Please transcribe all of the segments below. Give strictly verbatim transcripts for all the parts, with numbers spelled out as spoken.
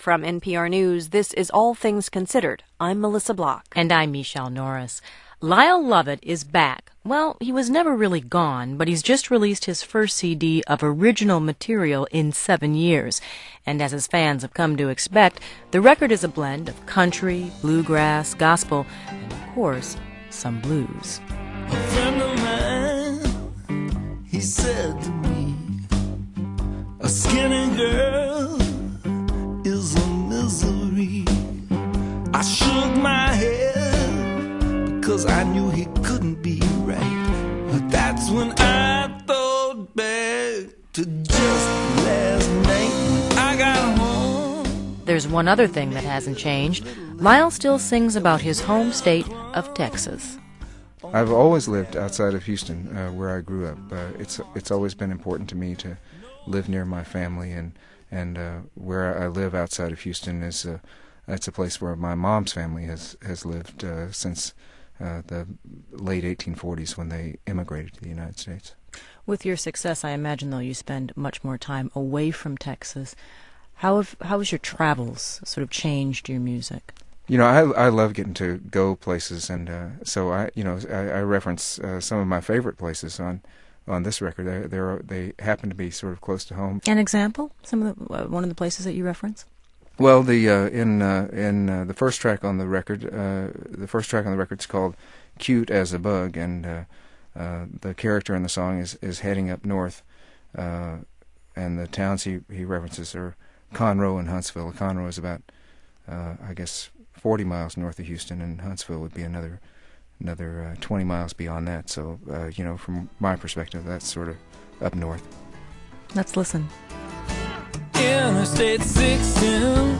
From N P R News, this is All Things Considered. I'm Melissa Block. And I'm Michelle Norris. Lyle Lovett is back. Well, he was never really gone, but he's just released his first C D of original material in seven years. And as his fans have come to expect, the record is a blend of country, bluegrass, gospel, and of course, some blues. A friend of mine, he said to me, a skinny girl is a misery. I shook my head because I knew he couldn't be right. But that's when I thought back to just last night when I got home. There's one other thing that hasn't changed. Lyle still sings about his home state of Texas. I've always lived outside of Houston, uh, where I grew up. Uh, it's it's always been important to me to live near my family, and and uh, where I live outside of Houston is uh, it's a place where my mom's family has has lived uh, since uh, the late eighteen forties when they immigrated to the United States. With your success, I imagine though you spend much more time away from Texas. How have how has your travels sort of changed your music? You know, I I love getting to go places, and uh, so I you know I, I reference uh, some of my favorite places on. On this record, they they they happen to be sort of close to home. An example? Some of the uh, one of the places that you reference? Well, the uh, in uh, in uh, the first track on the record, uh, the first track on the record is called "Cute as a Bug," and uh, uh, the character in the song is is heading up north, uh, and the towns he he references are Conroe and Huntsville. Conroe is about uh, I guess forty miles north of Houston, and Huntsville would be another. Another uh, twenty miles beyond that. So, uh, you know, from my perspective, that's sort of up north. Let's listen. Interstate sixteen,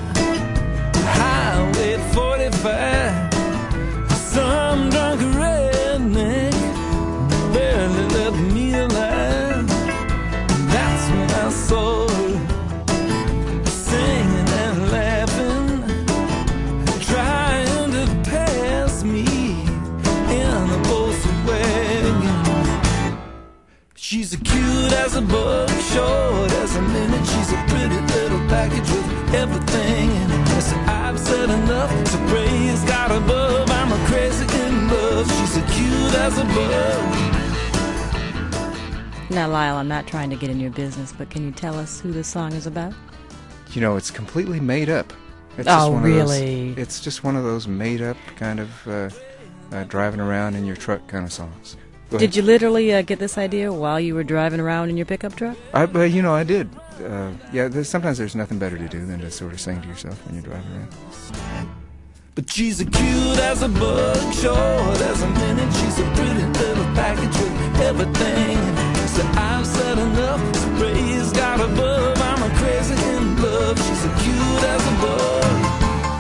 Highway forty-five. Some drunk redneck barely left me alive. That's when I saw her singing and laughing, trying to pass me. She's as cute as a bug, short as a minute. She's a pretty little package with everything in it. So I've said enough to praise God above. I'm a crazy in love. She's as cute as a bug. Now, Lyle, I'm not trying to get in your business, but can you tell us who this song is about? You know, it's completely made up. It's oh, just one really? Of those, it's just one of those made up kind of uh, uh, driving around in your truck kind of songs. Did you literally uh, get this idea while you were driving around in your pickup truck? I, uh, you know, I did. Uh, yeah, there's, sometimes there's nothing better to do than to sort of sing to yourself when you're driving around. But she's as cute as a bug, short as a minute. She's a pretty little package with everything. So I've said enough to praise God above. I'm a crazy in love. She's as cute as a bug.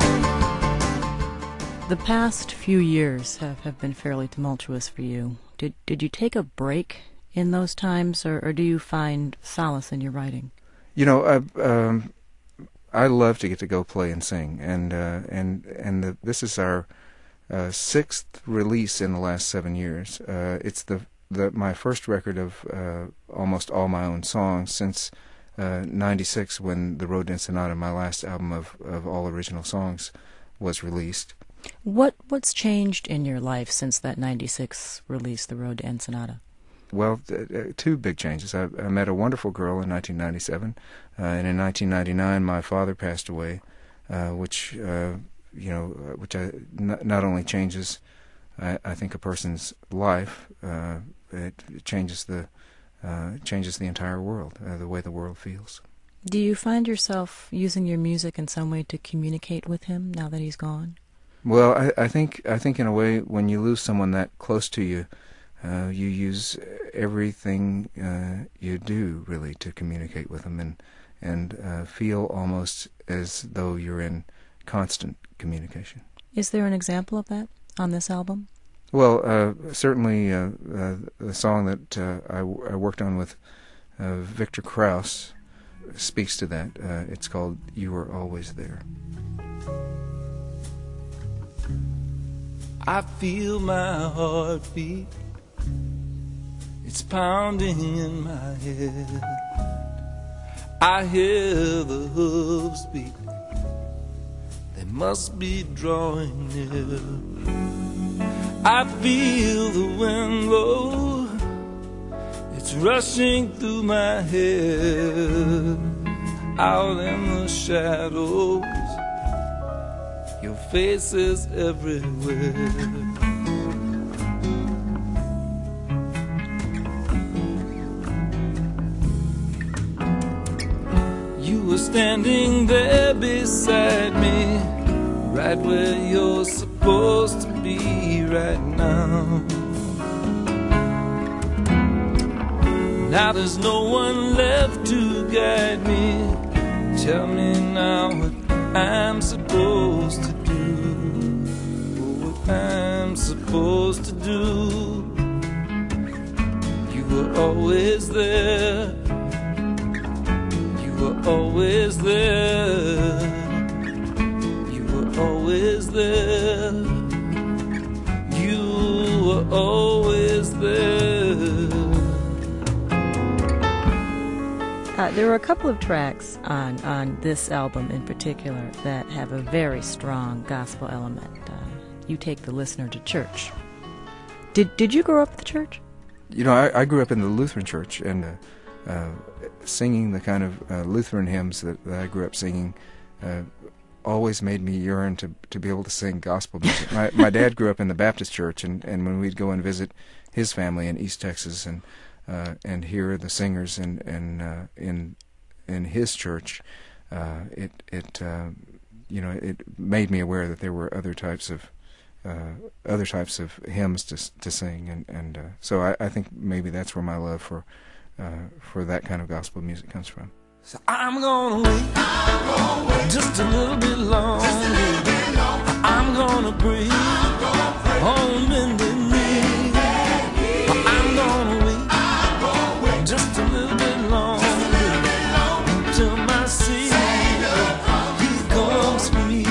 The past few years have, have been fairly tumultuous for you. Did did you take a break in those times, or, or do you find solace in your writing? You know, I, um, I love to get to go play and sing, and uh, and and the, this is our uh, sixth release in the last seven years. Uh, it's the the my first record of uh, almost all my own songs since uh, ninety-six, when the Road to Ensenada, my last album of, of all original songs, was released. What what's changed in your life since that ninety-six release, The Road to Ensenada? Well, uh, two big changes. I, I met a wonderful girl in nineteen ninety-seven, uh, and in nineteen ninety-nine, my father passed away, uh, which uh, you know, which I, n- not only changes, I, I think, a person's life, uh, it, it changes the uh, changes the entire world, uh, the way the world feels. Do you find yourself using your music in some way to communicate with him now that he's gone? Well, I, I think I think in a way, when you lose someone that close to you, uh, you use everything uh, you do really to communicate with them, and and uh, feel almost as though you're in constant communication. Is there an example of that on this album? Well, uh, certainly uh, uh, the song that uh, I, w- I worked on with uh, Victor Krauss speaks to that. Uh, it's called "You Were Always There." I feel my heartbeat, it's pounding in my head. I hear the hooves beat they must be drawing near. I feel the wind blow, it's rushing through my head. Out in the shadows, your face is everywhere. You were standing there beside me, right where you're supposed to be right now. Now there's no one left to guide me. Tell me now what I'm supposed to do, what I'm supposed to do. You were always there, you were always there, you were always there, you were always there. Uh, there are a couple of tracks on, on this album in particular that have a very strong gospel element. Uh, you take the listener to church. Did did you grow up at the church? You know, I, I grew up in the Lutheran church, and uh, uh, singing the kind of uh, Lutheran hymns that, that I grew up singing uh, always made me yearn to to be able to sing gospel music. my, my dad grew up in the Baptist church, and, and when we'd go and visit his family in East Texas and Uh, and hear the singers in in uh, in in his church, uh, it it uh, you know it made me aware that there were other types of uh, other types of hymns to to sing, and and uh, so I, I think maybe that's where my love for uh, for that kind of gospel music comes from. So I'm gonna wait, I'm gonna wait just a little bit longer. I'm gonna breathe on bended knee. I'm gonna wait just a little bit longer until my Savior, He comes for me.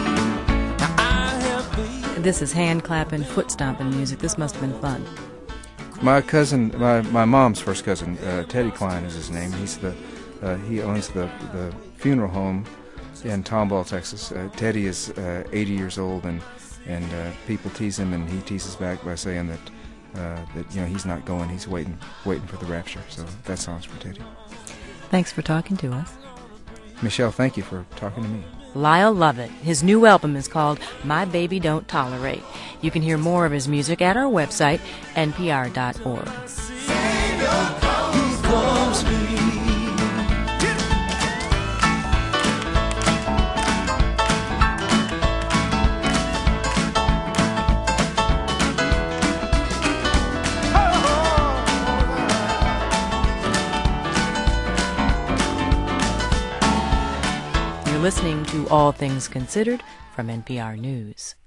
I have faith. This is hand clapping, foot stomping music. This must have been fun. My cousin, my my mom's first cousin, uh, Teddy Klein is his name. He's the uh, he owns the the funeral home in Tomball, Texas. Uh, Teddy is uh, eighty years old, and and uh, people tease him, and he teases back by saying that. Uh, that you know he's not going, he's waiting waiting for the rapture. So that song's for Teddy. Thanks for talking to us. Michelle, thank you for talking to me. Lyle Lovett. His new album is called My Baby Don't Tolerate. You can hear more of his music at our website, N P R dot org. Listening to All Things Considered from N P R News.